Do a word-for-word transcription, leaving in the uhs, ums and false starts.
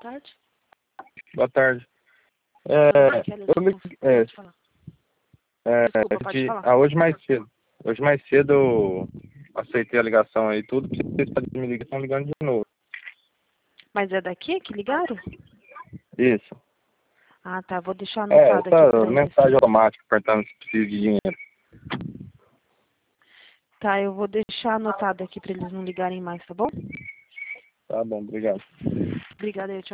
tarde. Boa tarde. É, Kelly, eu me, é, pode falar. é, Desculpa, pode de, falar. ah, hoje mais cedo. Hoje mais cedo eu aceitei a ligação aí tudo, vocês podem me ligar, estão ligando de novo. Mas é daqui que ligaram? Isso. Ah, tá. Vou deixar É, anotado aqui essa pra eles. mensagem automática perguntando se precisa de dinheiro. Tá, eu vou deixar anotado aqui pra eles não ligarem mais, tá bom? Tá bom, obrigado. Obrigada aí, tchau.